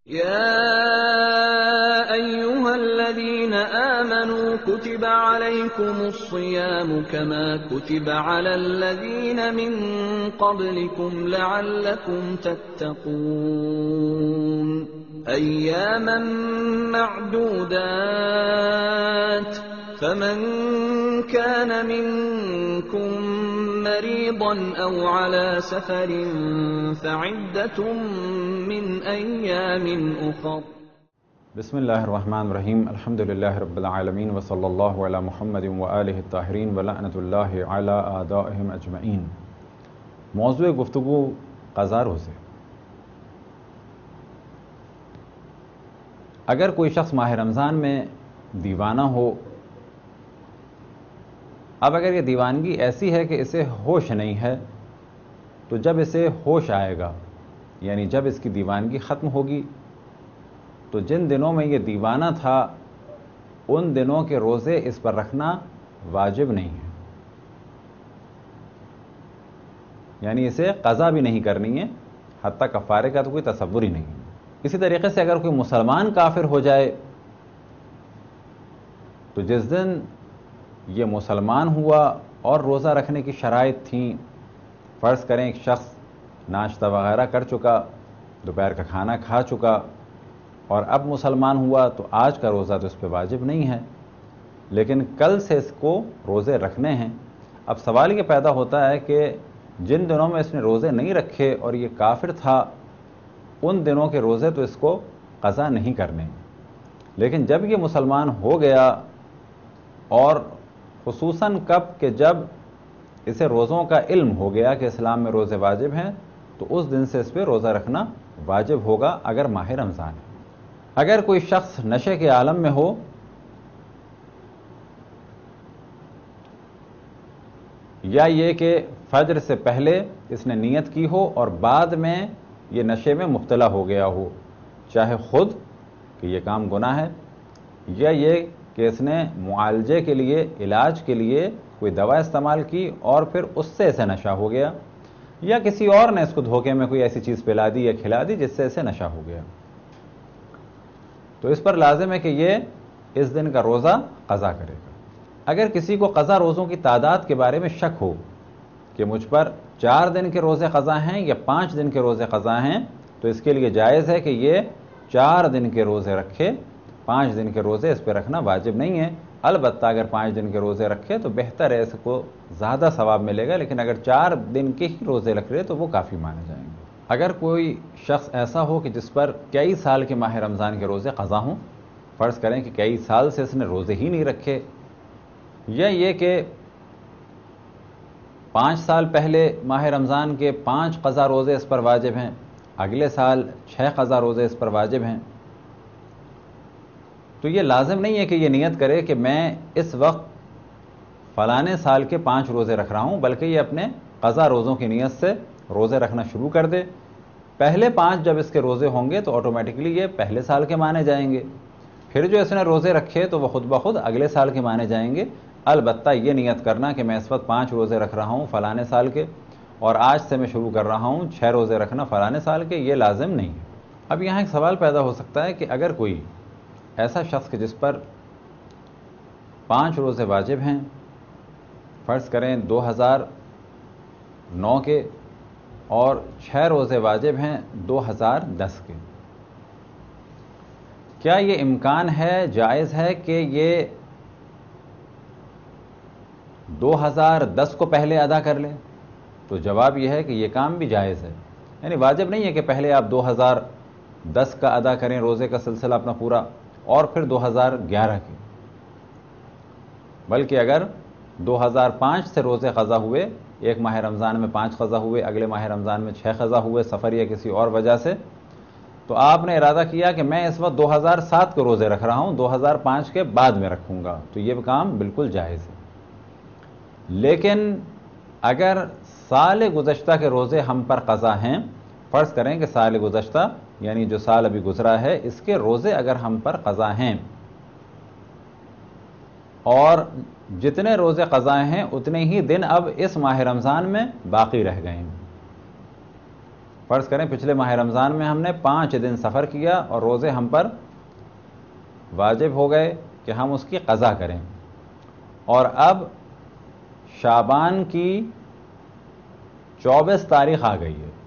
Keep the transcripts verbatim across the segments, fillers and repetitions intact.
يا أيها الذين آمنوا كتب عليكم الصيام كما كتب على الذين من قبلكم لعلكم تتقون أياما معدودات فمن كان منكم مريضا أو على سفر فعدة من أيام أخر. بسم اللہ الرحمن الرحیم. الحمد للہ رب العالمین وصلی اللہ علی محمد وآلہ الطاہرین ولعنۃ اللہ علی اعدائہم اجمعین. موضوع گفتگو قضا روزے. اگر کوئی شخص ماہ رمضان میں دیوانہ ہو، اب اگر یہ دیوانگی ایسی ہے کہ اسے ہوش نہیں ہے، تو جب اسے ہوش آئے گا، یعنی جب اس کی دیوانگی ختم ہوگی، تو جن دنوں میں یہ دیوانہ تھا ان دنوں کے روزے اس پر رکھنا واجب نہیں ہے، یعنی اسے قضا بھی نہیں کرنی ہے، حتیٰ کفارے کا تو کوئی تصور ہی نہیں ہے. اسی طریقے سے اگر کوئی مسلمان کافر ہو جائے تو جس دن یہ مسلمان ہوا اور روزہ رکھنے کی شرائط تھیں، فرض کریں ایک شخص ناشتہ وغیرہ کر چکا، دوپہر کا کھانا کھا چکا اور اب مسلمان ہوا، تو آج کا روزہ تو اس پہ واجب نہیں ہے، لیکن کل سے اس کو روزے رکھنے ہیں. اب سوال یہ پیدا ہوتا ہے کہ جن دنوں میں اس نے روزے نہیں رکھے اور یہ کافر تھا، ان دنوں کے روزے تو اس کو قضا نہیں کرنے، لیکن جب یہ مسلمان ہو گیا اور خصوصاً کب کہ جب اسے روزوں کا علم ہو گیا کہ اسلام میں روزے واجب ہیں، تو اس دن سے اس پہ روزہ رکھنا واجب ہوگا اگر ماہ رمضان ہے. اگر کوئی شخص نشے کے عالم میں ہو یا یہ کہ فجر سے پہلے اس نے نیت کی ہو اور بعد میں یہ نشے میں مبتلا ہو گیا ہو، چاہے خود کہ یہ کام گناہ ہے یا یہ کہ اس نے معالجے کے لیے، علاج کے لیے کوئی دوا استعمال کی اور پھر اس سے اسے نشہ ہو گیا، یا کسی اور نے اس کو دھوکے میں کوئی ایسی چیز پلا دی یا کھلا دی جس سے اسے نشہ ہو گیا، تو اس پر لازم ہے کہ یہ اس دن کا روزہ قضا کرے گا. اگر کسی کو قضا روزوں کی تعداد کے بارے میں شک ہو کہ مجھ پر چار دن کے روزے قضا ہیں یا پانچ دن کے روزے قضا ہیں، تو اس کے لیے جائز ہے کہ یہ چار دن کے روزے رکھے، پانچ دن کے روزے اس پہ رکھنا واجب نہیں ہے. البتہ اگر پانچ دن کے روزے رکھے تو بہتر ہے، اس کو زیادہ ثواب ملے گا، لیکن اگر چار دن کے ہی روزے رکھ رہے تو وہ کافی مانے جائیں گے. اگر کوئی شخص ایسا ہو کہ جس پر کئی سال کے ماہ رمضان کے روزے قضا ہوں، فرض کریں کہ کئی سال سے اس نے روزے ہی نہیں رکھے، یا یہ کہ پانچ سال پہلے ماہ رمضان کے پانچ قضا روزے اس پر واجب ہیں، اگلے سال چھ قضا روزے اس پر واجب ہیں، تو یہ لازم نہیں ہے کہ یہ نیت کرے کہ میں اس وقت فلانے سال کے پانچ روزے رکھ رہا ہوں، بلکہ یہ اپنے قضا روزوں کی نیت سے روزے رکھنا شروع کر دے. پہلے پانچ جب اس کے روزے ہوں گے تو آٹومیٹکلی یہ پہلے سال کے مانے جائیں گے، پھر جو اس نے روزے رکھے تو وہ خود بخود اگلے سال کے مانے جائیں گے. البتہ یہ نیت کرنا کہ میں اس وقت پانچ روزے رکھ رہا ہوں فلانے سال کے اور آج سے میں شروع کر رہا ہوں چھ روزے رکھنا فلانے سال کے، یہ لازم نہیں ہے. اب یہاں ایک سوال پیدا ہو سکتا ہے کہ اگر کوئی ایسا شخص کہ جس پر پانچ روزے واجب ہیں، فرض کریں دو ہزار نو کے، اور چھ روزے واجب ہیں دو ہزار دس کے، کیا یہ امکان ہے، جائز ہے کہ یہ دو ہزار دس کو پہلے ادا کر لیں؟ تو جواب یہ ہے کہ یہ کام بھی جائز ہے. یعنی واجب نہیں ہے کہ پہلے آپ دو ہزار دس کا ادا کریں روزے کا سلسلہ اپنا پورا اور پھر دو ہزار گیارہ کی، بلکہ اگر دو ہزار پانچ سے روزے قضا ہوئے، ایک ماہ رمضان میں پانچ قضا ہوئے، اگلے ماہ رمضان میں چھ قضا ہوئے سفر یا کسی اور وجہ سے، تو آپ نے ارادہ کیا کہ میں اس وقت دو ہزار سات کے روزے رکھ رہا ہوں، دو ہزار پانچ کے بعد میں رکھوں گا، تو یہ کام بالکل جائز ہے. لیکن اگر سال گزشتہ کے روزے ہم پر قضا ہیں، فرض کریں کہ سال گزشتہ یعنی جو سال ابھی گزرا ہے اس کے روزے اگر ہم پر قضا ہیں اور جتنے روزے قضا ہیں اتنے ہی دن اب اس ماہ رمضان میں باقی رہ گئے ہیں، فرض کریں پچھلے ماہ رمضان میں ہم نے پانچ دن سفر کیا اور روزے ہم پر واجب ہو گئے کہ ہم اس کی قضا کریں، اور اب شعبان کی چوبیس تاریخ آ گئی ہے،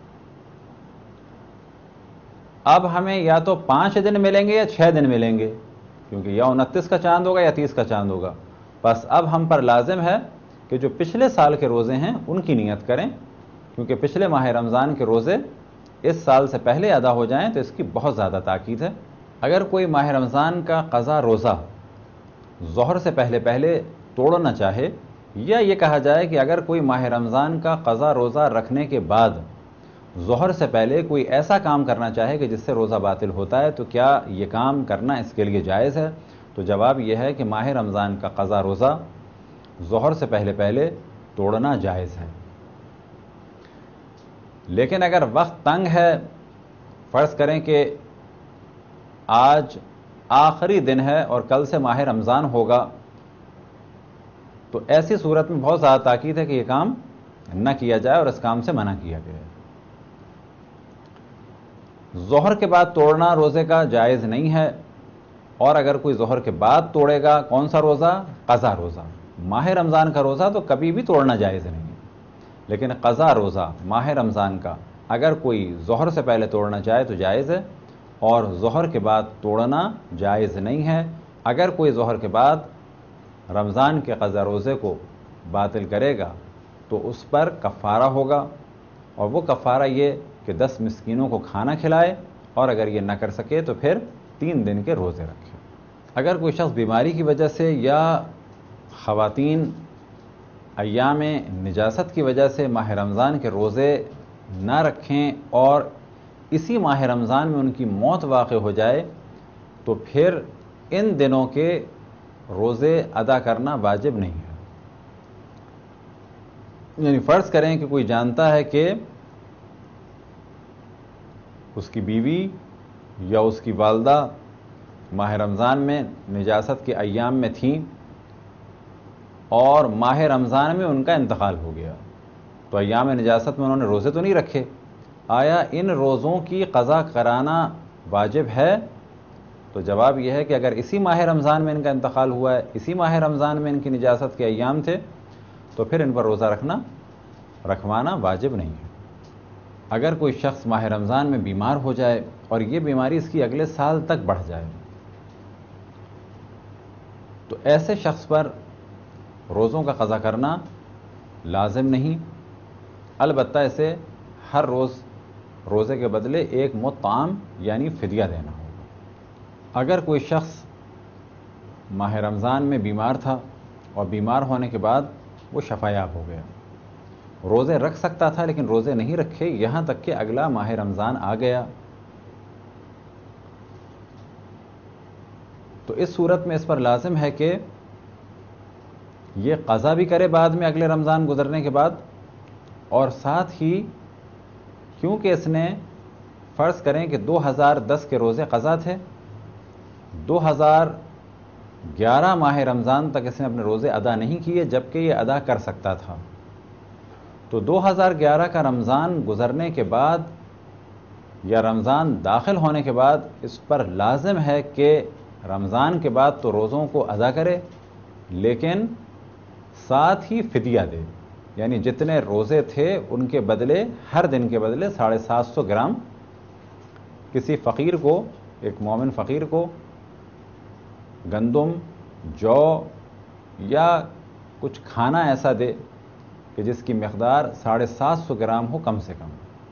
اب ہمیں یا تو پانچ دن ملیں گے یا چھ دن ملیں گے، کیونکہ یا انتیس کا چاند ہوگا یا تیس کا چاند ہوگا. بس اب ہم پر لازم ہے کہ جو پچھلے سال کے روزے ہیں ان کی نیت کریں، کیونکہ پچھلے ماہ رمضان کے روزے اس سال سے پہلے ادا ہو جائیں تو اس کی بہت زیادہ تاکید ہے. اگر کوئی ماہ رمضان کا قضا روزہ ظہر سے پہلے پہلے توڑنا چاہے، یا یہ کہا جائے کہ اگر کوئی ماہ رمضان کا قضا روزہ رکھنے کے بعد ظہر سے پہلے کوئی ایسا کام کرنا چاہے کہ جس سے روزہ باطل ہوتا ہے تو کیا یہ کام کرنا اس کے لیے جائز ہے؟ تو جواب یہ ہے کہ ماہ رمضان کا قضا روزہ ظہر سے پہلے پہلے توڑنا جائز ہے. لیکن اگر وقت تنگ ہے، فرض کریں کہ آج آخری دن ہے اور کل سے ماہ رمضان ہوگا، تو ایسی صورت میں بہت زیادہ تاکید ہے کہ یہ کام نہ کیا جائے اور اس کام سے منع کیا گیا ہے. ظہر کے بعد توڑنا روزے کا جائز نہیں ہے، اور اگر کوئی ظہر کے بعد توڑے گا کون سا روزہ؟ قضا روزہ. ماہ رمضان کا روزہ تو کبھی بھی توڑنا جائز نہیں ہے، لیکن قضا روزہ ماہ رمضان کا اگر کوئی ظہر سے پہلے توڑنا چاہے تو جائز ہے، اور ظہر کے بعد توڑنا جائز نہیں ہے. اگر کوئی ظہر کے بعد رمضان کے قضا روزے کو باطل کرے گا تو اس پر کفارہ ہوگا، اور وہ کفارہ یہ کہ دس مسکینوں کو کھانا کھلائے، اور اگر یہ نہ کر سکے تو پھر تین دن کے روزے رکھے. اگر کوئی شخص بیماری کی وجہ سے یا خواتین ایام نجاست کی وجہ سے ماہ رمضان کے روزے نہ رکھیں اور اسی ماہ رمضان میں ان کی موت واقع ہو جائے تو پھر ان دنوں کے روزے ادا کرنا واجب نہیں ہے. یعنی فرض کریں کہ کوئی جانتا ہے کہ اس کی بیوی یا اس کی والدہ ماہ رمضان میں نجاست کے ایام میں تھیں اور ماہ رمضان میں ان کا انتقال ہو گیا، تو ایام نجاست میں انہوں نے روزے تو نہیں رکھے، آیا ان روزوں کی قضا کرانا واجب ہے؟ تو جواب یہ ہے کہ اگر اسی ماہ رمضان میں ان کا انتقال ہوا ہے، اسی ماہ رمضان میں ان کی نجاست کے ایام تھے، تو پھر ان پر روزہ رکھنا رکھوانا واجب نہیں ہے. اگر کوئی شخص ماہ رمضان میں بیمار ہو جائے اور یہ بیماری اس کی اگلے سال تک بڑھ جائے تو ایسے شخص پر روزوں کا قضا کرنا لازم نہیں، البتہ اسے ہر روز روزے کے بدلے ایک مطعم یعنی فدیہ دینا ہوگا. اگر کوئی شخص ماہ رمضان میں بیمار تھا اور بیمار ہونے کے بعد وہ شفا یاب ہو گیا، روزے رکھ سکتا تھا لیکن روزے نہیں رکھے یہاں تک کہ اگلا ماہ رمضان آ گیا، تو اس صورت میں اس پر لازم ہے کہ یہ قضا بھی کرے بعد میں اگلے رمضان گزرنے کے بعد، اور ساتھ ہی کیونکہ اس نے فرض کریں کہ دو ہزار دس کے روزے قضا تھے، دو ہزار گیارہ ماہ رمضان تک اس نے اپنے روزے ادا نہیں کیے جبکہ یہ ادا کر سکتا تھا، تو دو ہزار گیارہ کا رمضان گزرنے کے بعد یا رمضان داخل ہونے کے بعد اس پر لازم ہے کہ رمضان کے بعد تو روزوں کو ادا کرے لیکن ساتھ ہی فدیہ دے، یعنی جتنے روزے تھے ان کے بدلے ہر دن کے بدلے ساڑھے سات سو گرام کسی فقیر کو، ایک مومن فقیر کو گندم، جو یا کچھ کھانا ایسا دے کہ جس کی مقدار ساڑھے سات سو گرام ہو کم سے کم.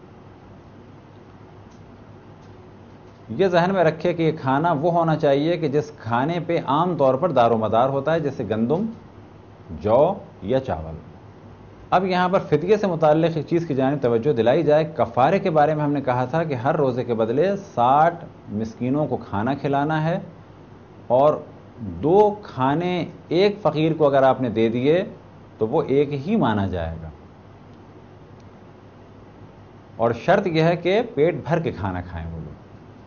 یہ ذہن میں رکھے کہ یہ کھانا وہ ہونا چاہیے کہ جس کھانے پہ عام طور پر دار و مدار ہوتا ہے، جیسے گندم، جو یا چاول. اب یہاں پر فدیے سے متعلق ایک چیز کی جانب توجہ دلائی جائے. کفارے کے بارے میں ہم نے کہا تھا کہ ہر روزے کے بدلے ساٹھ مسکینوں کو کھانا کھلانا ہے، اور دو کھانے ایک فقیر کو اگر آپ نے دے دیے تو وہ ایک ہی مانا جائے گا، اور شرط یہ ہے کہ پیٹ بھر کے کھانا کھائیں وہ لوگ.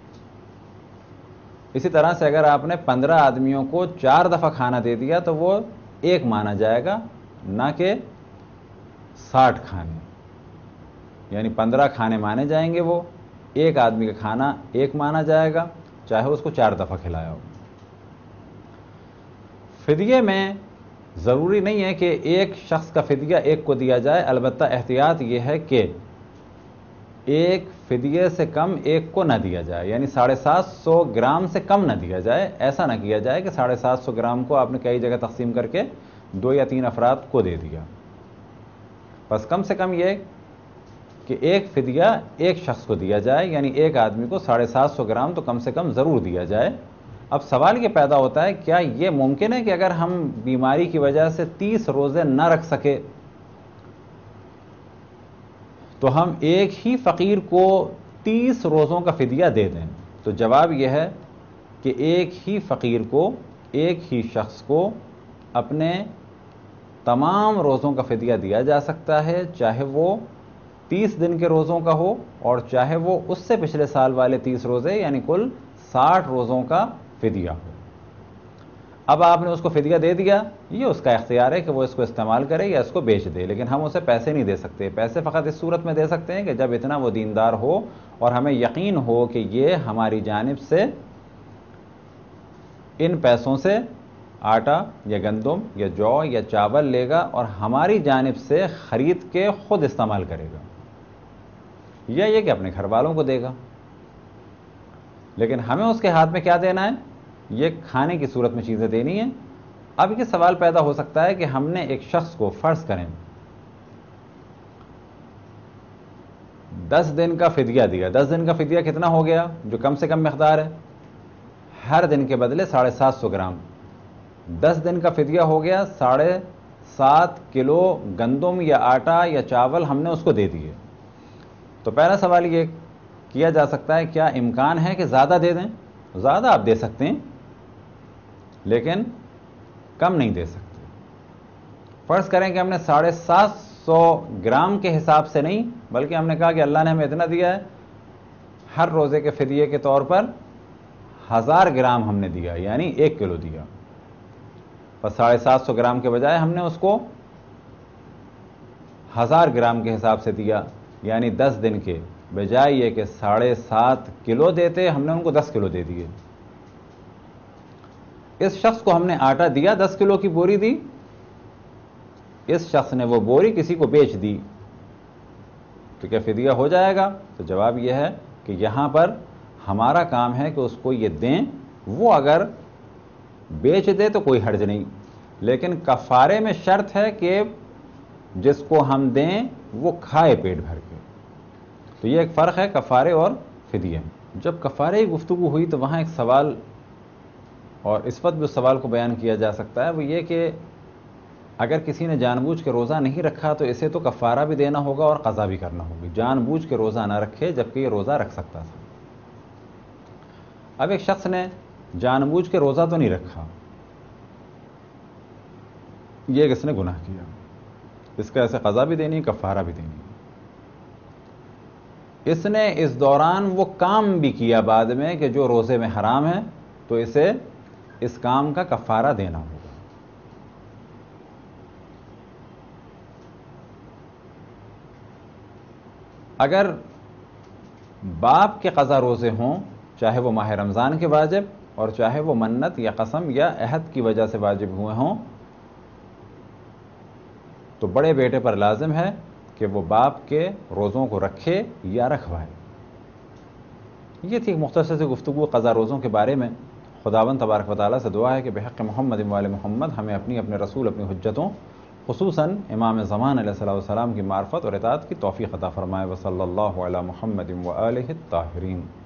اسی طرح سے اگر آپ نے پندرہ آدمیوں کو چار دفعہ کھانا دے دیا تو وہ ایک مانا جائے گا، نہ کہ ساٹھ کھانے. یعنی پندرہ کھانے مانے جائیں گے، وہ ایک آدمی کا کھانا ایک مانا جائے گا، چاہے اس کو چار دفعہ کھلایا ہو۔ فدیے میں ضروری نہیں ہے کہ ایک شخص کا فدیہ ایک کو دیا جائے، البتہ احتیاط یہ ہے کہ ایک فدیے سے کم ایک کو نہ دیا جائے، یعنی ساڑھے سات سو گرام سے کم نہ دیا جائے۔ ایسا نہ کیا جائے کہ ساڑھے سات سو گرام کو آپ نے کئی جگہ تقسیم کر کے دو یا تین افراد کو دے دیا۔ بس کم سے کم یہ کہ ایک فدیہ ایک شخص کو دیا جائے، یعنی ایک آدمی کو ساڑھے سات سو گرام تو کم سے کم ضرور دیا جائے۔ اب سوال یہ پیدا ہوتا ہے، کیا یہ ممکن ہے کہ اگر ہم بیماری کی وجہ سے تیس روزے نہ رکھ سکے تو ہم ایک ہی فقیر کو تیس روزوں کا فدیہ دے دیں؟ تو جواب یہ ہے کہ ایک ہی فقیر کو، ایک ہی شخص کو اپنے تمام روزوں کا فدیہ دیا جا سکتا ہے، چاہے وہ تیس دن کے روزوں کا ہو اور چاہے وہ اس سے پچھلے سال والے تیس روزے یعنی کل ساٹھ روزوں کا فدیہ ہو۔ اب آپ نے اس کو فدیہ دے دیا، یہ اس کا اختیار ہے کہ وہ اس کو استعمال کرے یا اس کو بیچ دے، لیکن ہم اسے پیسے نہیں دے سکتے۔ پیسے فقط اس صورت میں دے سکتے ہیں کہ جب اتنا وہ دیندار ہو اور ہمیں یقین ہو کہ یہ ہماری جانب سے ان پیسوں سے آٹا یا گندم یا جو یا چاول لے گا اور ہماری جانب سے خرید کے خود استعمال کرے گا، یا یہ کہ اپنے گھر والوں کو دے گا۔ لیکن ہمیں اس کے ہاتھ میں کیا دینا ہے؟ یہ کھانے کی صورت میں چیزیں دینی ہیں۔ اب یہ سوال پیدا ہو سکتا ہے کہ ہم نے ایک شخص کو فرض کریں دس دن کا فدیہ دیا، دس دن کا فدیہ کتنا ہو گیا جو کم سے کم مقدار ہے؟ ہر دن کے بدلے ساڑھے سات سو گرام، دس دن کا فدیہ ہو گیا ساڑھے سات کلو گندم یا آٹا یا چاول ہم نے اس کو دے دیے۔ تو پہلا سوال یہ کیا جا سکتا ہے، کیا امکان ہے کہ زیادہ دے دیں؟ زیادہ آپ دے سکتے ہیں لیکن کم نہیں دے سکتے۔ فرض کریں کہ ہم نے ساڑھے سات سو گرام کے حساب سے نہیں، بلکہ ہم نے کہا کہ اللہ نے ہمیں اتنا دیا ہے، ہر روزے کے فدیے کے طور پر ہزار گرام ہم نے دیا، یعنی ایک کلو دیا۔ بس ساڑھے سات سو گرام کے بجائے ہم نے اس کو ہزار گرام کے حساب سے دیا، یعنی دس دن کے بجائے یہ کہ ساڑھے سات کلو دیتے ہم نے ان کو دس کلو دے دیے۔ اس شخص کو ہم نے آٹا دیا، دس کلو کی بوری دی، اس شخص نے وہ بوری کسی کو بیچ دی، تو کیا فدیہ ہو جائے گا؟ تو جواب یہ ہے کہ یہاں پر ہمارا کام ہے کہ اس کو یہ دیں، وہ اگر بیچ دے تو کوئی حرج نہیں، لیکن کفارے میں شرط ہے کہ جس کو ہم دیں وہ کھائے پیٹ بھر کے۔ تو یہ ایک فرق ہے کفارے اور فدیے میں۔ جب کفارے کی گفتگو ہوئی تو وہاں ایک سوال، اور اس وقت بھی اس سوال کو بیان کیا جا سکتا ہے، وہ یہ کہ اگر کسی نے جان بوجھ کے روزہ نہیں رکھا تو اسے تو کفارہ بھی دینا ہوگا اور قضا بھی کرنا ہوگی۔ جان بوجھ کے روزہ نہ رکھے جبکہ یہ روزہ رکھ سکتا تھا۔ اب ایک شخص نے جان بوجھ کے روزہ تو نہیں رکھا، یہ کہ اس نے گناہ کیا، اس کا ایسے قضا بھی دینی، کفارہ بھی دینی۔ اس نے اس دوران وہ کام بھی کیا بعد میں کہ جو روزے میں حرام ہے، تو اسے اس کام کا کفارہ دینا ہوگا۔ اگر باپ کے قضا روزے ہوں، چاہے وہ ماہ رمضان کے واجب اور چاہے وہ منت یا قسم یا عہد کی وجہ سے واجب ہوئے ہوں، تو بڑے بیٹے پر لازم ہے کہ وہ باپ کے روزوں کو رکھے یا رکھوائے۔ یہ تھی ایک مختصر سی گفتگو قضا روزوں کے بارے میں۔ خداوند تبارک و تعالیٰ سے دعا ہے کہ بحق محمد و آل محمد ہمیں اپنی اپنے رسول اپنی حجتوں، خصوصاً امام زمان علیہ الصلوۃ والسلام کی معرفت اور اطاعت کی توفیق عطا فرمائے۔ وصلی اللہ علی محمد و آلہ الطاہرین۔